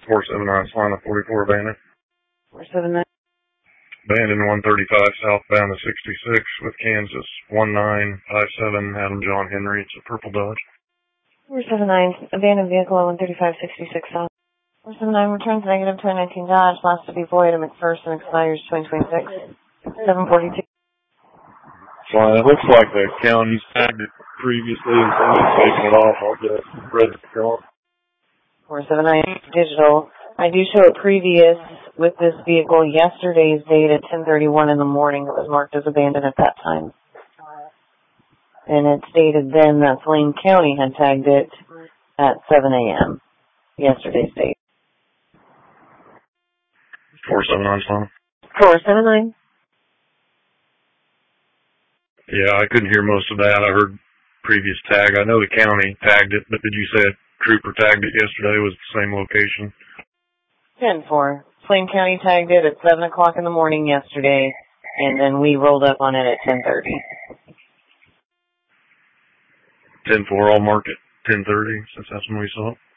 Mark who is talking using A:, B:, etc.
A: 479 Solana 44 abandoned.
B: 479.
A: Abandoned 135 southbound to 66 with Kansas 1957 Adam John Henry. It's a purple Dodge.
B: 479. Abandoned vehicle at 135-66 south. 479 returns negative 2019 Dodge. Last to be void at McPherson expires 2026. 742.
A: Fine. It looks like the county's tagged it previously and somebody's taking it off. I'll get register on.
B: 479 digital. I do show it previous with this vehicle. Yesterday's date at 10:31 in the morning. It was marked as abandoned at that time. And it stated then that Saline County had tagged it at 7 a.m. Yesterday's date.
A: 479 Solana.
B: 479.
A: Yeah, I couldn't hear most of that. I heard previous tag. I know the county tagged it, but did you say a trooper tagged it yesterday? Was the same location?
B: 10-4. Saline County tagged it at 7 o'clock in the morning yesterday, and then we rolled up on it at 10:30.
A: 10-4, I'll mark it 10:30 since that's when we saw it.